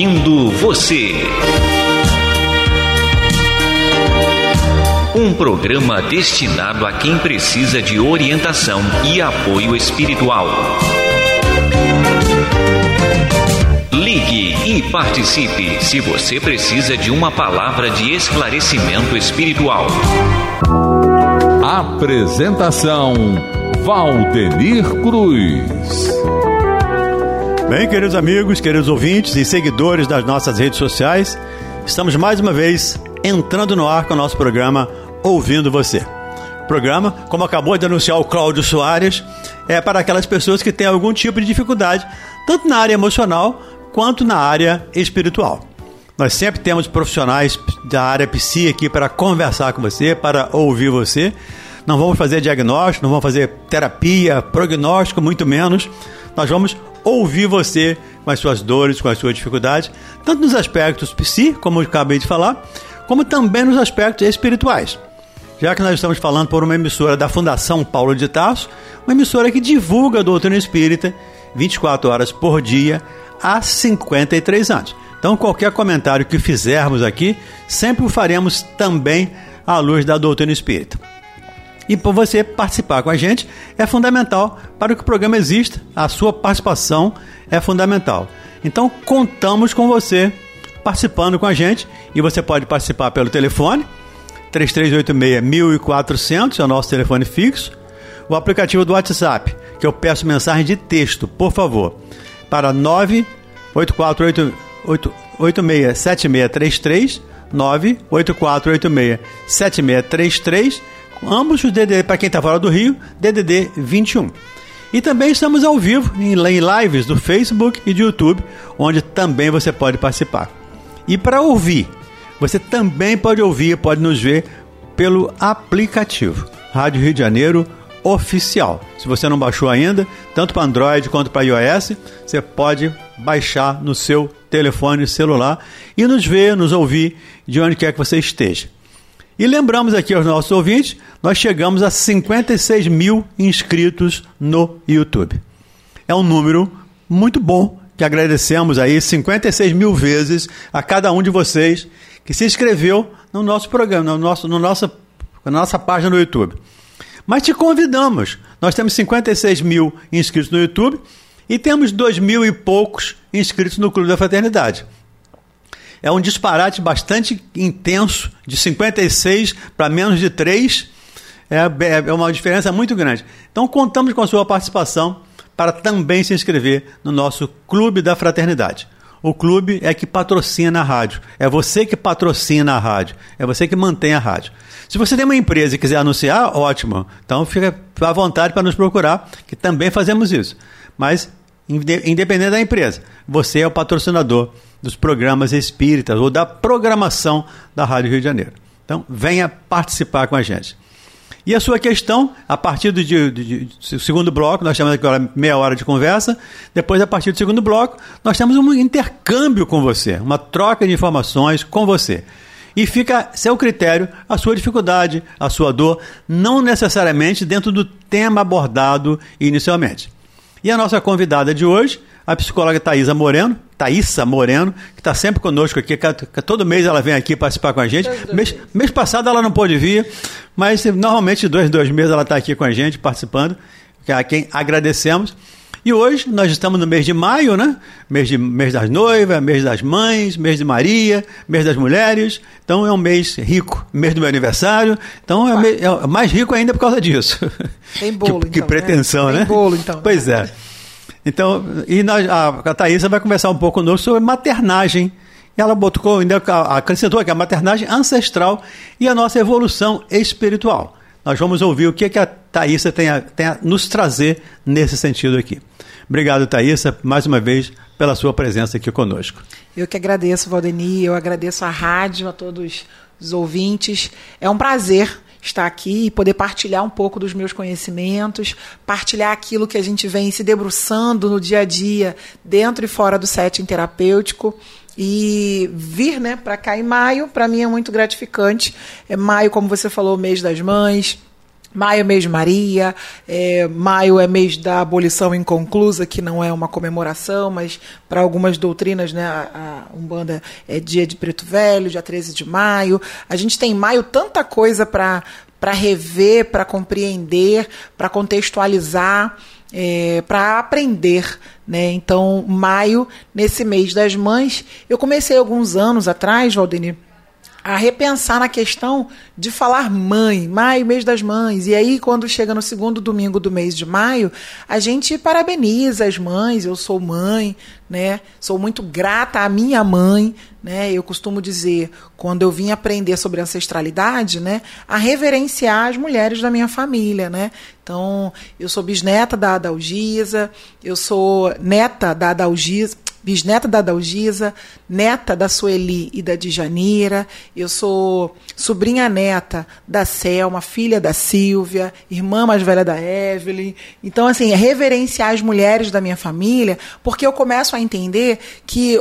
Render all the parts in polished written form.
Ouvindo Você. Um programa destinado a quem precisa de orientação e apoio espiritual. Ligue e participe se você precisa de uma palavra de esclarecimento espiritual. Apresentação: Valdenir Cruz. Bem, queridos amigos, queridos ouvintes e seguidores das nossas redes sociais, estamos mais uma vez entrando no ar com o nosso programa Ouvindo Você. O programa, como acabou de anunciar o Cláudio Soares, é para aquelas pessoas que têm algum tipo de dificuldade, tanto na área emocional quanto na área espiritual. Nós sempre temos profissionais da área psi aqui para conversar com você, para ouvir você. Não vamos fazer diagnóstico, não vamos fazer terapia, prognóstico, muito menos. Nós vamos ouvir você com as suas dores, com as suas dificuldades, tanto nos aspectos psi, como eu acabei de falar, como também nos aspectos espirituais. Já que nós estamos falando por uma emissora da Fundação Paulo de Tarso, uma emissora que divulga a doutrina espírita 24 horas por dia há 53 anos. Então, qualquer comentário que fizermos aqui, sempre o faremos também à luz da doutrina espírita. E por você participar com a gente é fundamental para que o programa exista, a sua participação é fundamental. Então, contamos com você participando com a gente, e você pode participar pelo telefone 3386-1400, é o nosso telefone fixo, o aplicativo do WhatsApp, que eu peço mensagem de texto, por favor, para 984867633, 984867633, ambos os DDD, para quem está fora do Rio, DDD 21. E também estamos ao vivo em lives do Facebook e do YouTube, onde também você pode participar. E para ouvir, você também pode ouvir, pode nos ver pelo aplicativo Rádio Rio de Janeiro Oficial. Se você não baixou ainda, tanto para Android quanto para iOS, você pode baixar no seu telefone celular e nos ver, nos ouvir de onde quer que você esteja. E lembramos aqui aos nossos ouvintes, nós chegamos a 56 mil inscritos no YouTube. É um número muito bom, que agradecemos aí 56 mil vezes a cada um de vocês que se inscreveu no nosso programa, na nossa página no YouTube. Mas te convidamos, nós temos 56 mil inscritos no YouTube e temos 2.000 e poucos inscritos no Clube da Fraternidade. É um disparate bastante intenso, de 56 para menos de 3, é uma diferença muito grande. Então contamos com a sua participação para também se inscrever no nosso Clube da Fraternidade. O clube é que patrocina a rádio, é você que patrocina a rádio, é você que mantém a rádio. Se você tem uma empresa e quiser anunciar, ótimo, então fica à vontade para nos procurar, que também fazemos isso. Mas, independente da empresa, você é o patrocinador dos programas espíritas ou da programação da Rádio Rio de Janeiro. Então, venha participar com a gente. E a sua questão, a partir do segundo bloco, nós temos agora meia hora de conversa, depois a partir do segundo bloco, nós temos um intercâmbio com você, uma troca de informações com você. E fica a seu critério a sua dificuldade, a sua dor, não necessariamente dentro do tema abordado inicialmente. E a nossa convidada de hoje, a psicóloga Thaísa Moreno, que está sempre conosco aqui, todo mês ela vem aqui participar com a gente. Mês passado ela não pôde vir, mas normalmente dois meses ela está aqui com a gente participando, a quem agradecemos. E hoje nós estamos no mês de maio, né? Mês das noivas, mês das mães, mês de Maria, mês das mulheres. Então é um mês rico, mês do meu aniversário. Então é mais rico ainda por causa disso. Tem bolo, que pretensão, né? Tem bolo, então. Pois é. Então, a Thaísa vai conversar um pouco conosco sobre maternagem. Ela acrescentou aqui a maternagem ancestral e a nossa evolução espiritual. Nós vamos ouvir o que a Thaísa tem a nos trazer nesse sentido aqui. Obrigado, Thaísa, mais uma vez, pela sua presença aqui conosco. Eu que agradeço, Valdenir, eu agradeço à rádio, a todos os ouvintes. É um prazer estar aqui e poder partilhar um pouco dos meus conhecimentos, partilhar aquilo que a gente vem se debruçando no dia a dia, dentro e fora do setting terapêutico. E vir, né, para cá em maio, para mim é muito gratificante. É maio, como você falou, mês das mães, Maio é mês de Maria, maio é mês da abolição inconclusa, que não é uma comemoração, mas para algumas doutrinas, né, a Umbanda é dia de Preto Velho, dia 13 de maio. A gente tem em maio tanta coisa para rever, para compreender, para contextualizar, para aprender, né? Então, maio, nesse mês das mães, eu comecei alguns anos atrás, Valdenir, a repensar na questão de falar mãe, maio, mês das mães. E aí, quando chega no segundo domingo do mês de maio, a gente parabeniza as mães. Eu sou mãe, né? Sou muito grata à minha mãe, né? Eu costumo dizer, quando eu vim aprender sobre ancestralidade, né, a reverenciar as mulheres da minha família, né? Então, eu sou bisneta da Adalgisa, eu sou neta da Adalgisa, bisneta da Adalgisa, neta da Sueli e da Djanira, eu sou sobrinha neta da Selma, filha da Silvia, irmã mais velha da Evelyn. Então, assim, reverenciar as mulheres da minha família, porque eu começo a entender que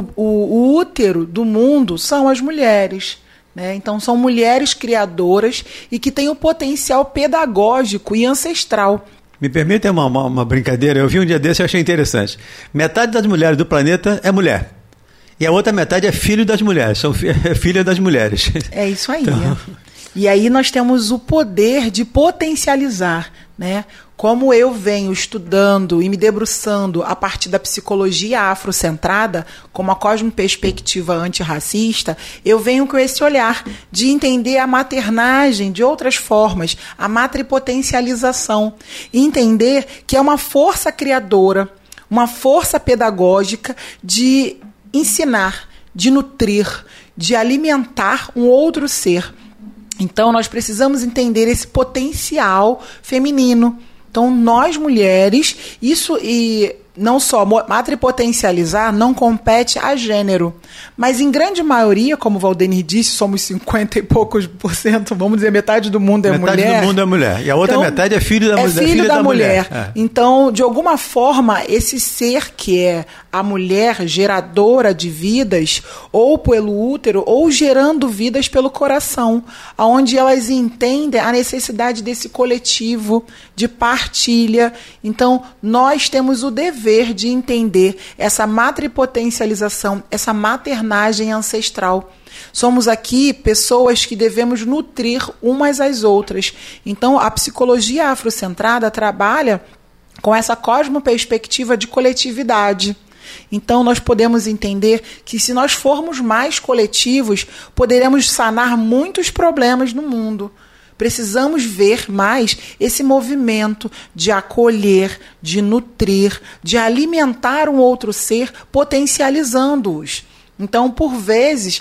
o útero do mundo são as mulheres, né? Então, são mulheres criadoras e que têm o potencial pedagógico e ancestral. Me permitem uma brincadeira? Eu vi um dia desse e achei interessante. Metade das mulheres do planeta é mulher. E a outra metade é filho das mulheres. São filha das mulheres. É isso aí. Então... E aí nós temos o poder de potencializar, né? Como eu venho estudando e me debruçando a partir da psicologia afrocentrada, como a cosmoperspectiva antirracista, eu venho com esse olhar de entender a maternagem de outras formas, a matripotencialização, e entender que é uma força criadora, uma força pedagógica de ensinar, de nutrir, de alimentar um outro ser. Então, nós precisamos entender esse potencial feminino. Então, nós mulheres, isso e não só matripotencializar não compete a gênero, mas em grande maioria, como o Valdenir disse, somos 50 e poucos %, vamos dizer, metade do mundo é mulher. Metade do mundo é mulher. E a outra então, metade é filho da mulher. É. Então, de alguma forma, esse ser que é a mulher geradora de vidas, ou pelo útero, ou gerando vidas pelo coração, onde elas entendem a necessidade desse coletivo, de partilha. Então, nós temos o dever de entender essa matripotencialização, essa maternagem ancestral. Somos aqui pessoas que devemos nutrir umas às outras. Então, a psicologia afrocentrada trabalha com essa cosmoperspectiva de coletividade. Então, nós podemos entender que, se nós formos mais coletivos, poderemos sanar muitos problemas no mundo. Precisamos ver mais esse movimento de acolher, de nutrir, de alimentar um outro ser, potencializando-os. Então, por vezes,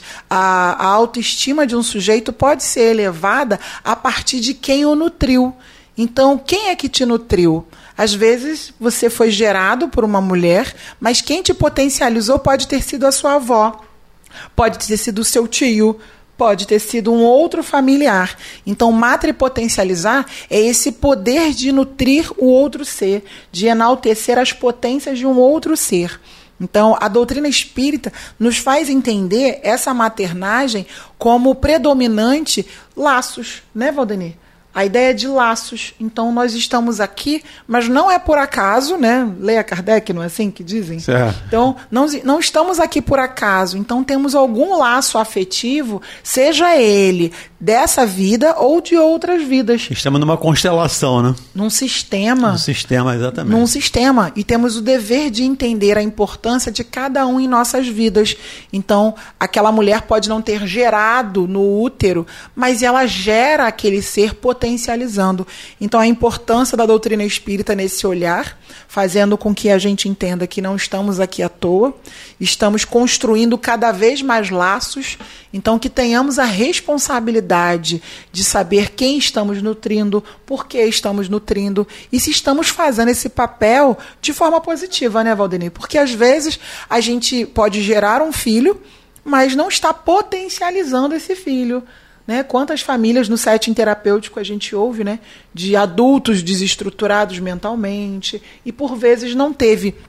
a autoestima de um sujeito pode ser elevada a partir de quem o nutriu. Então, quem é que te nutriu? Às vezes, você foi gerado por uma mulher, mas quem te potencializou pode ter sido a sua avó, pode ter sido o seu tio, pode ter sido um outro familiar. Então, matripotencializar é esse poder de nutrir o outro ser, de enaltecer as potências de um outro ser. Então, a doutrina espírita nos faz entender essa maternagem como predominante laços, né, Valdenir? A ideia de laços. Então, nós estamos aqui, mas não é por acaso, né? Leia Kardec, não é assim que dizem? Certo. Então, não estamos aqui por acaso. Então, temos algum laço afetivo, seja ele dessa vida ou de outras vidas. Estamos numa constelação, né? Num sistema. Num sistema, exatamente. Num sistema. E temos o dever de entender a importância de cada um em nossas vidas. Então, aquela mulher pode não ter gerado no útero, mas ela gera aquele ser potencializando. Então, a importância da doutrina espírita nesse olhar, fazendo com que a gente entenda que não estamos aqui à toa, estamos construindo cada vez mais laços, então que tenhamos a responsabilidade de saber quem estamos nutrindo, por que estamos nutrindo e se estamos fazendo esse papel de forma positiva, né, Valdenir? Porque às vezes a gente pode gerar um filho, mas não está potencializando esse filho. Né? Quantas famílias no setting terapêutico a gente ouve, né? De adultos desestruturados mentalmente e por vezes não teve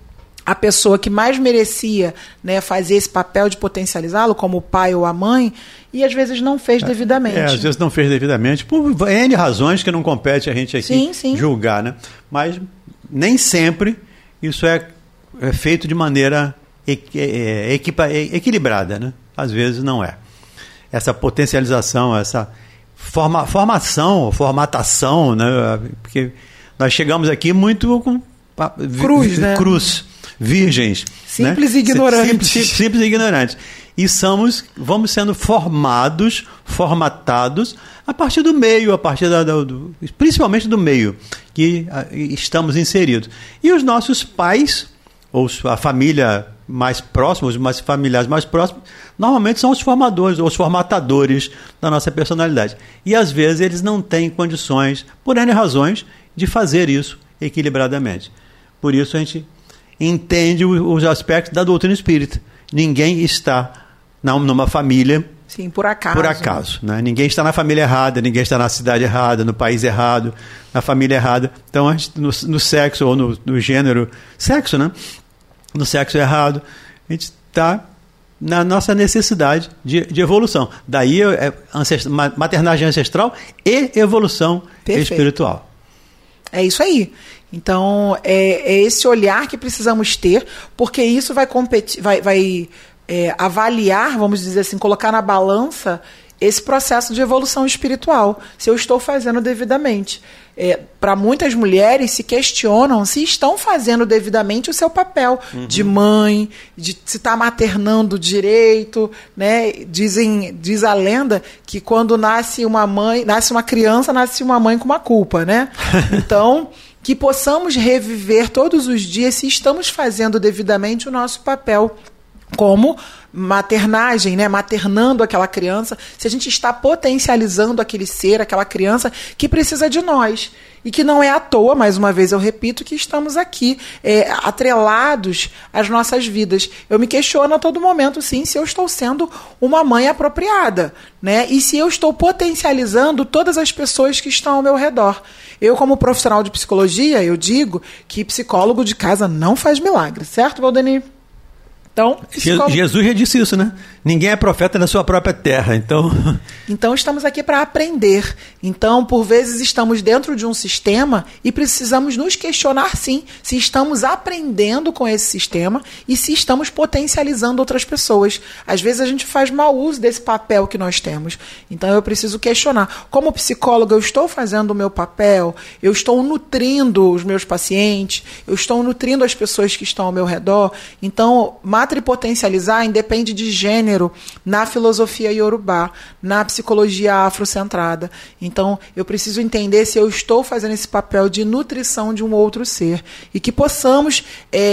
a pessoa que mais merecia, né, fazer esse papel de potencializá-lo, como o pai ou a mãe, e às vezes não fez devidamente. Às vezes não fez devidamente, por N razões que não compete a gente aqui julgar, né? Mas nem sempre isso é feito de maneira equilibrada, né? Às vezes não é. Essa potencialização, essa formatação, né? Porque nós chegamos aqui muito com cruz, virgens. Simples, né? E ignorantes. Simples e ignorantes. E vamos sendo formatados a partir do meio, principalmente do meio que estamos inseridos. E os nossos pais, ou a família mais próxima, os familiares mais próximos, normalmente são os formadores, os formatadores da nossa personalidade. E às vezes eles não têm condições, por N razões, de fazer isso equilibradamente. Por isso a gente entende os aspectos da doutrina espírita. Ninguém está numa família por acaso. Né? Ninguém está na família errada, ninguém está na cidade errada, no país errado, na família errada. Então, a gente, no sexo ou no gênero... Sexo, né? No sexo errado, a gente está na nossa necessidade de evolução. Daí maternagem ancestral e evolução espiritual. É isso aí. Então, é esse olhar que precisamos ter, porque isso vai avaliar, vamos dizer assim, colocar na balança esse processo de evolução espiritual, se eu estou fazendo devidamente. Para muitas mulheres se questionam se estão fazendo devidamente o seu papel de mãe, de se está maternando direito, né? Diz a lenda que quando nasce uma criança, nasce uma mãe com uma culpa, né? Então, que possamos reviver todos os dias se estamos fazendo devidamente o nosso papel como maternagem, né? Maternando aquela criança, se a gente está potencializando aquele ser, aquela criança que precisa de nós. E que não é à toa, mais uma vez eu repito, que estamos aqui atrelados às nossas vidas. Eu me questiono a todo momento, sim, se eu estou sendo uma mãe apropriada, né? E se eu estou potencializando todas as pessoas que estão ao meu redor. Eu, como profissional de psicologia, eu digo que psicólogo de casa não faz milagre, certo, Valdenir? Então, Jesus já disse isso, né? Ninguém é profeta na sua própria terra, Então estamos aqui para aprender. Então, por vezes estamos dentro de um sistema e precisamos nos questionar, sim, se estamos aprendendo com esse sistema e se estamos potencializando outras pessoas. Às vezes a gente faz mau uso desse papel que nós temos. Então eu preciso questionar. Como psicóloga, eu estou fazendo o meu papel? Eu estou nutrindo os meus pacientes? Eu estou nutrindo as pessoas que estão ao meu redor? Então, matripotencializar independe de gênero na filosofia iorubá, na psicologia afrocentrada. Então, eu preciso entender se eu estou fazendo esse papel de nutrição de um outro ser e que possamos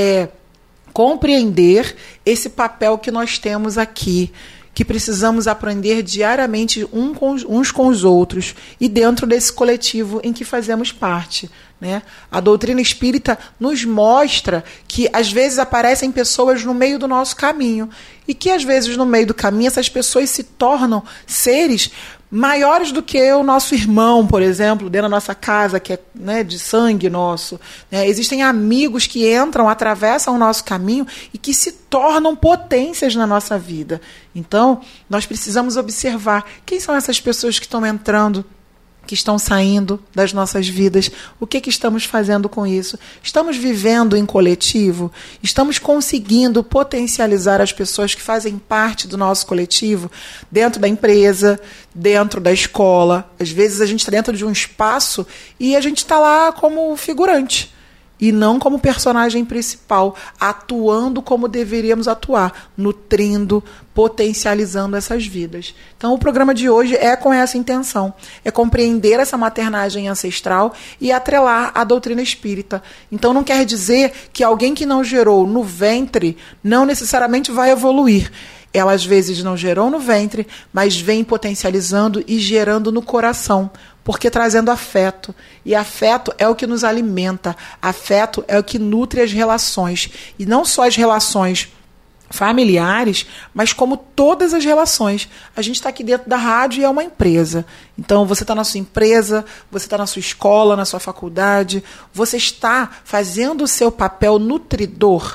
compreender esse papel que nós temos aqui, que precisamos aprender diariamente uns com os outros e dentro desse coletivo em que fazemos parte, né? A doutrina espírita nos mostra que às vezes aparecem pessoas no meio do nosso caminho e que às vezes no meio do caminho essas pessoas se tornam seres maiores do que o nosso irmão, por exemplo, dentro da nossa casa, que é, né, de sangue nosso. Né? Existem amigos que entram, atravessam o nosso caminho e que se tornam potências na nossa vida. Então, nós precisamos observar quem são essas pessoas que estão entrando, que estão saindo das nossas vidas. O que estamos fazendo com isso? Estamos vivendo em coletivo? Estamos conseguindo potencializar as pessoas que fazem parte do nosso coletivo? Dentro da empresa, dentro da escola. Às vezes a gente está dentro de um espaço e a gente está lá como figurante. E não como personagem principal, atuando como deveríamos atuar, nutrindo, potencializando essas vidas. Então, o programa de hoje é com essa intenção, é compreender essa maternagem ancestral e atrelar a doutrina espírita. Então, não quer dizer que alguém que não gerou no ventre não necessariamente vai evoluir. Ela, às vezes, não gerou no ventre, mas vem potencializando e gerando no coração, porque trazendo afeto. E afeto é o que nos alimenta, afeto é o que nutre as relações. E não só as relações familiares, mas como todas as relações. A gente está aqui dentro da rádio e é uma empresa. Então, você está na sua empresa, você está na sua escola, na sua faculdade, você está fazendo o seu papel nutridor.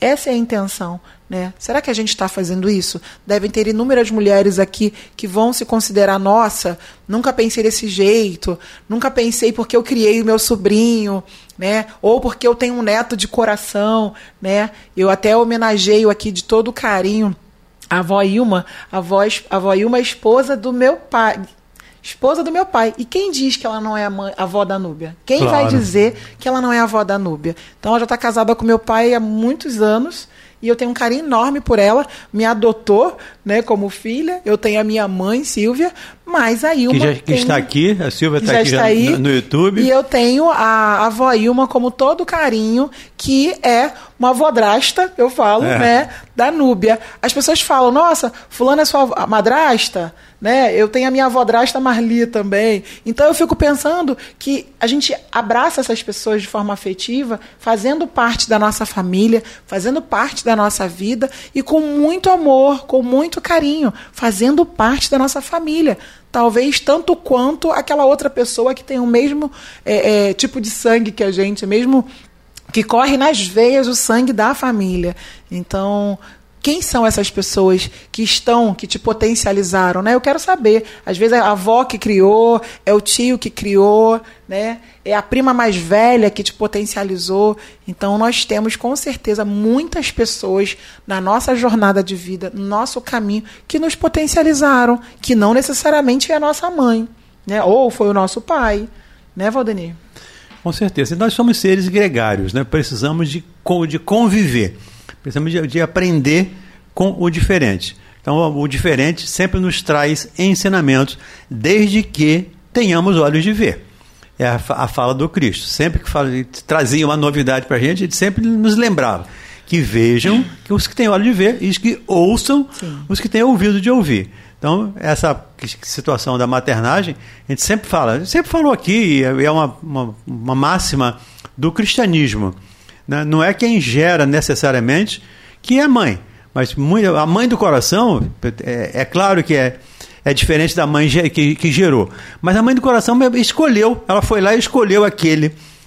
Essa é a intenção, né? Será que a gente está fazendo isso? Devem ter inúmeras mulheres aqui que vão se considerar, nossa, nunca pensei desse jeito, nunca pensei porque eu criei o meu sobrinho, né? Ou porque eu tenho um neto de coração, né? Eu até homenageio aqui de todo carinho a avó Ilma. A avó Ilma é esposa do meu pai. Esposa do meu pai. E quem diz que ela não é a avó da Núbia? Quem Claro. vai dizer que ela não é a avó da Núbia? Então, ela já está casada com meu pai há muitos anos e eu tenho um carinho enorme por ela. Me adotou, né, como filha. Eu tenho a minha mãe, Silvia, mas a Ilma... Que está aqui, a Silvia está aqui está aí, no YouTube. E eu tenho a avó Ilma como todo carinho, que é uma vodrasta, eu falo, né, da Núbia. As pessoas falam, nossa, fulana é sua madrasta, né? Eu tenho a minha vodrasta Marli também. Então eu fico pensando que a gente abraça essas pessoas de forma afetiva, fazendo parte da nossa família, fazendo parte da nossa vida e com muito amor, com muito carinho, fazendo parte da nossa família. Talvez tanto quanto aquela outra pessoa que tem o mesmo tipo de sangue que a gente, mesmo que corre nas veias o sangue da família. Então, quem são essas pessoas que te potencializaram, né? Eu quero saber. Às vezes é a avó que criou, é o tio que criou, né? É a prima mais velha que te potencializou. Então, nós temos, com certeza, muitas pessoas na nossa jornada de vida, no nosso caminho, que nos potencializaram, que não necessariamente é a nossa mãe, né? Ou foi o nosso pai, né, Valdenir? Com certeza. E nós somos seres gregários, né? Precisamos de conviver. Precisamos de aprender com o diferente. Então, o diferente sempre nos traz ensinamentos, desde que tenhamos olhos de ver. É a fala do Cristo. Sempre que trazia uma novidade para a gente, ele sempre nos lembrava que vejam que os que têm olhos de ver e que ouçam os que têm ouvido de ouvir. Então, essa situação da maternagem, a gente sempre falou aqui, é uma máxima do cristianismo. Né? Não é quem gera necessariamente que é mãe, mas a mãe do coração, é claro que é diferente da mãe que gerou, mas a mãe do coração escolheu, ela foi lá e escolheu aquele.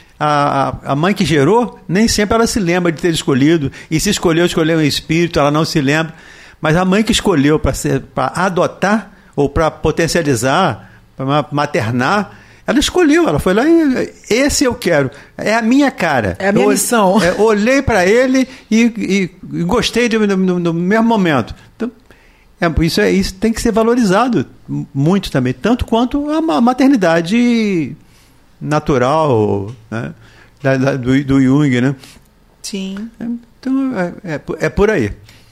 A mãe que gerou, nem sempre ela se lembra de ter escolhido, e se escolheu em espírito, ela não se lembra. Mas a mãe que escolheu para adotar ou para potencializar, para maternar, ela escolheu, ela foi lá e esse eu quero, é a minha cara. É a minha missão. Olhei para ele e gostei no mesmo momento. Então, isso tem que ser valorizado muito também, tanto quanto a maternidade natural, né, do Jung, né? Sim. Então, é por aí.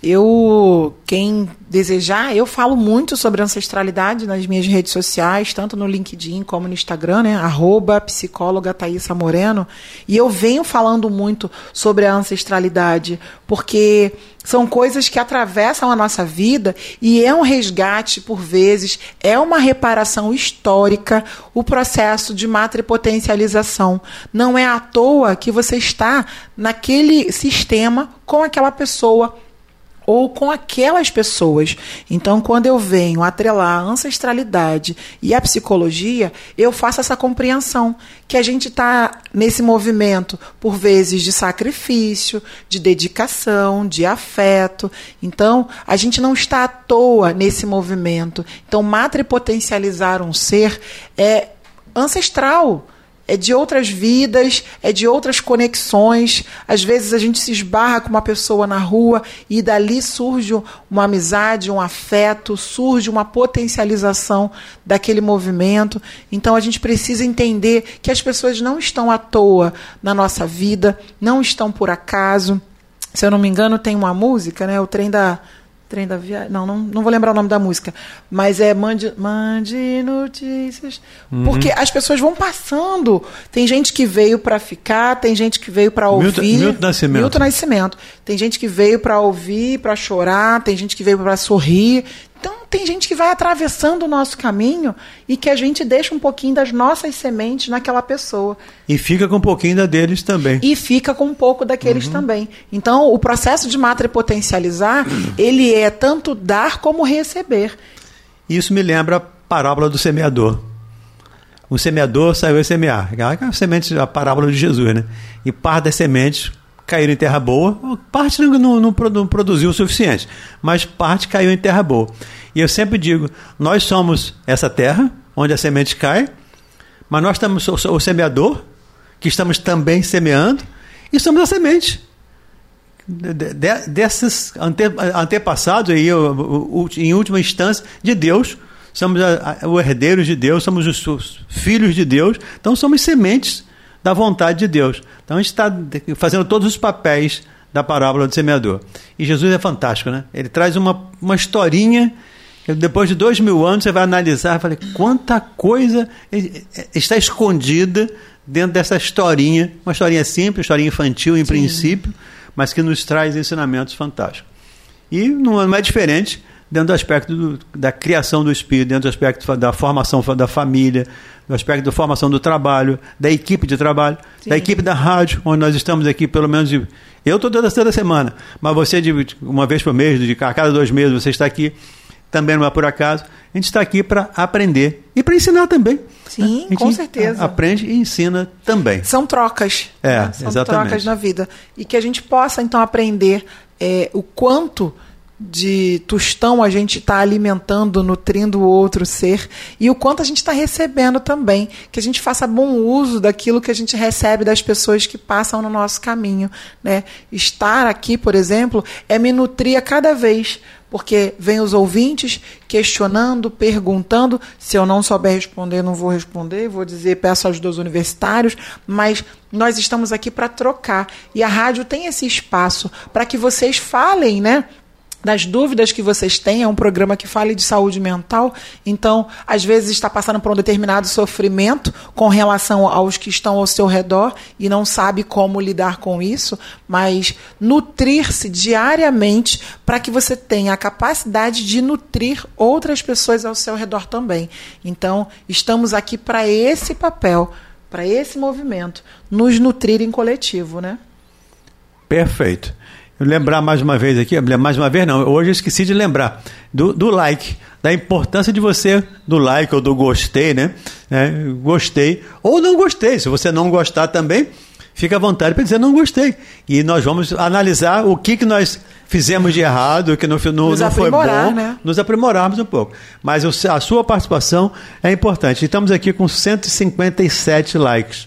Quem desejar, eu falo muito sobre ancestralidade nas minhas redes sociais, tanto no LinkedIn como no Instagram, né? @psicóloga Thaisa Moreno. E eu venho falando muito sobre a ancestralidade, porque são coisas que atravessam a nossa vida e é um resgate, por vezes, é uma reparação histórica, o processo de matripotencialização. Não é à toa que você está naquele sistema com aquela pessoa, ou com aquelas pessoas. Então, quando eu venho atrelar a ancestralidade e a psicologia, eu faço essa compreensão que a gente está nesse movimento, por vezes, de sacrifício, de dedicação, de afeto. Então, a gente não está à toa nesse movimento. Então, matripotencializar um ser é ancestral. É de outras vidas, é de outras conexões. Às vezes a gente se esbarra com uma pessoa na rua e dali surge uma amizade, um afeto, surge uma potencialização daquele movimento. Então a gente precisa entender que as pessoas não estão à toa na nossa vida, não estão por acaso. Se eu não me engano, tem uma música, né? O Trem da Viagem. Não vou lembrar o nome da música. Mas é Mande Notícias. Porque as pessoas vão passando. Tem gente que veio para ficar, tem gente que veio para ouvir. Milton Nascimento. Tem gente que veio para ouvir, para chorar, tem gente que veio para sorrir. Então, tem gente que vai atravessando o nosso caminho e que a gente deixa um pouquinho das nossas sementes naquela pessoa. E fica com um pouquinho da deles também. E fica com um pouco daqueles também. Então, o processo de matripotencializar, ele é tanto dar como receber. Isso me lembra a parábola do semeador. O semeador saiu a semear. A parábola de Jesus, né? E parte das sementes caíram em terra boa, parte não produziu o suficiente, mas parte caiu em terra boa. E eu sempre digo, nós somos essa terra, onde a semente cai, mas nós estamos o semeador, que estamos também semeando, e somos a semente desses antepassados, aí, em última instância, de Deus. Somos os herdeiros de Deus, somos os filhos de Deus, então somos sementes da vontade de Deus. Então a gente está fazendo todos os papéis da parábola do semeador. E Jesus é fantástico, né? Ele traz uma historinha, que depois de 2000 anos você vai analisar e fala, quanta coisa está escondida dentro dessa historinha, uma historinha simples, historinha infantil em princípio, mas que nos traz ensinamentos fantásticos. E não é diferente dentro do aspecto da criação do espírito, dentro do aspecto da formação da família, do aspecto da formação do trabalho, da equipe de trabalho, da equipe da rádio, onde nós estamos aqui pelo menos eu estou toda semana, mas você uma vez por mês, a cada 2 meses você está aqui, também não é por acaso. A gente está aqui para aprender e para ensinar também. Sim, com certeza. Aprende e ensina também. São trocas. São exatamente. Trocas na vida. E que a gente possa, então, aprender o quanto de tostão a gente está alimentando, nutrindo o outro ser, e o quanto a gente está recebendo também, que a gente faça bom uso daquilo que a gente recebe das pessoas que passam no nosso caminho, né? Estar aqui, por exemplo, é me nutrir a cada vez, porque vem os ouvintes questionando, perguntando. Se eu não souber responder, não vou responder, vou dizer, peço ajuda aos universitários, mas nós estamos aqui para trocar, e a rádio tem esse espaço para que vocês falem, né, das dúvidas que vocês têm. É um programa que fala de saúde mental, então às vezes está passando por um determinado sofrimento com relação aos que estão ao seu redor e não sabe como lidar com isso, mas nutrir-se diariamente para que você tenha a capacidade de nutrir outras pessoas ao seu redor também. Então estamos aqui para esse papel, para esse movimento, nos nutrir em coletivo, né? Perfeito. Eu lembrar mais uma vez aqui, hoje eu esqueci de lembrar do like, da importância de você, do like ou do gostei, né? Gostei ou não gostei. Se você não gostar também, fica à vontade para dizer não gostei. E nós vamos analisar o que nós fizemos de errado, o que não foi bom, né? Nos aprimorarmos um pouco. Mas a sua participação é importante. Estamos aqui com 157 likes.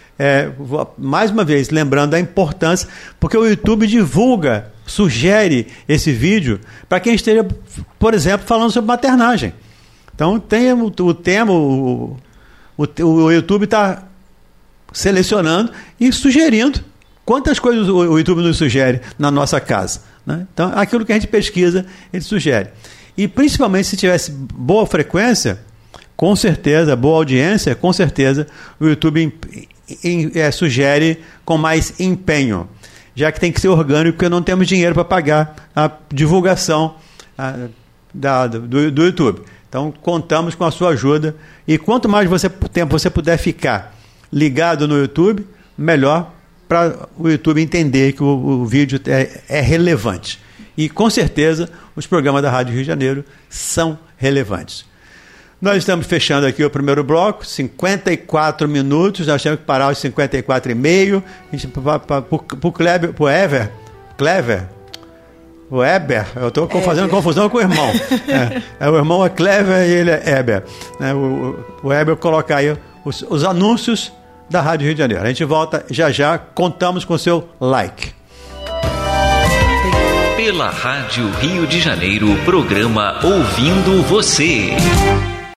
Mais uma vez, lembrando a importância, porque o YouTube divulga, sugere esse vídeo para quem esteja, por exemplo, falando sobre maternagem. Então, tem o tema, o YouTube está selecionando e sugerindo quantas coisas o YouTube nos sugere na nossa casa, né? Então, aquilo que a gente pesquisa, ele sugere. E, principalmente, se tivesse boa frequência, com certeza, boa audiência, com certeza, o YouTube sugere com mais empenho, já que tem que ser orgânico, porque não temos dinheiro para pagar a divulgação do YouTube. Então, contamos com a sua ajuda, e quanto mais tempo você puder ficar ligado no YouTube, melhor para o YouTube entender que o vídeo é relevante. E, com certeza, os programas da Rádio Rio de Janeiro são relevantes. Nós estamos fechando aqui o primeiro bloco, 54 minutos, nós temos que parar aos 54,5. A gente para o Eber, eu estou fazendo confusão com o irmão. O irmão é Clever e ele é Eber. O Eber colocar aí os anúncios da Rádio Rio de Janeiro. A gente volta já, contamos com o seu like. Pela Rádio Rio de Janeiro, programa Ouvindo Você.